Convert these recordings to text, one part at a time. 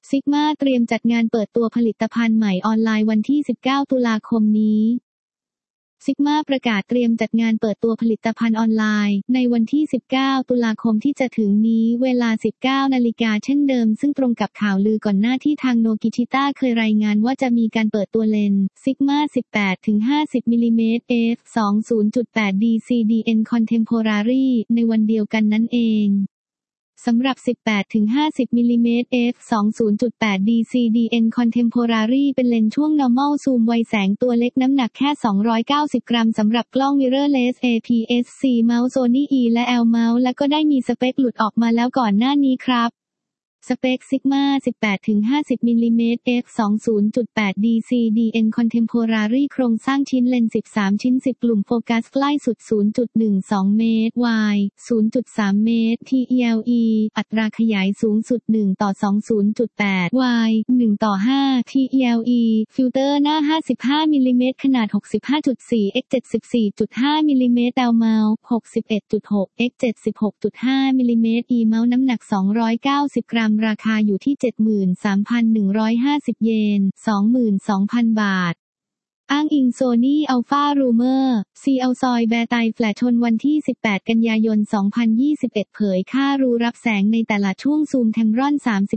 ซิกมาเตรียมจัดงานเปิดตัวผลิตภัณฑ์ใหม่ออนไลน์วันที่ 19 ตุลาคมนี้ซิกมาประกาศเตรียมจัดงานเปิดตัวผลิตภัณฑ์ออนไลน์ในวันที่ 19 ตุลาคมที่จะถึงนี้เวลา 19 นาฬิกาเช่นเดิมซึ่งตรงกับข่าวลือก่อนหน้าที่ทางโนกิชิต้าเคยรายงานว่าจะมีการเปิดตัวเลนส์ซิกมา 18-50 มิลลิเมตร f 20.8 DCDN Contemporary ในวันเดียวกันนั่นเองสำหรับ 18-50 มิลลิเมตร f 20.8 DCDN Contemporary เป็นเลนส์ช่วง normal zoom ไวแสงตัวเล็กน้ำหนักแค่290 กรัมสำหรับกล้อง mirrorless APS-C mount Sony E และ L mount และก็ได้มีสเปคหลุดออกมาแล้วก่อนหน้านี้ครับสเปค Sigma 18-50 มิลลิเมตร f 20.8 DCDN Contemporary โครงสร้างชิ้นเลนส์13ชิ้น10กลุ่มโฟกัสใกล้สุด 0.12 เมตร y 0.3 เมตร TLE อัตราขยายสูงสุด1:20.8 y 1:5 TLE ฟิลเตอร์หน้า55มิลลิเมตรขนาด 65.4 x 74.5มิลลิเมตร L mount 61.6 x 76.5มิลลิเมตร E mount น้ำหนัก290 กรัมราคาอยู่ที่ 73,150 เยน 22,000 บาทอ้างอิง Sony Alpha Rumor CL ซอยแบร์ไตแฟลชชนวันที่ 18 กันยายน 2021 เผยค่ารูรับแสงในแต่ละช่วงซูม Tamron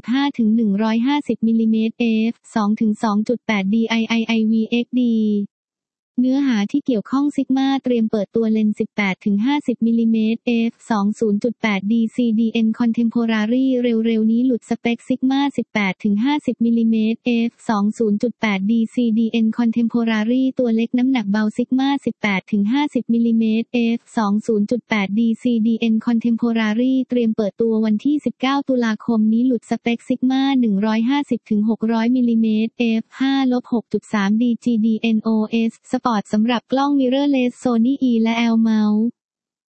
35-150 มิลลิเมตร f 2-2.8 DIIIVXDเนื้อหาที่เกี่ยวข้องซิกมาเตรียมเปิดตัวเลนส์ 18-50 มิลลิเมตร f 20.8 DCDN Contemporary เร็วๆนี้หลุดสเปคซิกมา 18-50 มิลลิเมตร f 20.8 DCDN Contemporary ตัวเล็กน้ำหนักเบาซิกมา 18-50 มิลลิเมตร f 20.8 DCDN Contemporary เตรียมเปิดตัววันที่ 19 ตุลาคมนี้หลุดสเปคซิกมา 150-600 มิลลิเมตร f 5-6.3 DGDN OS สปอร์ตสำหรับกล้อง mirrorless Sony E และ L mount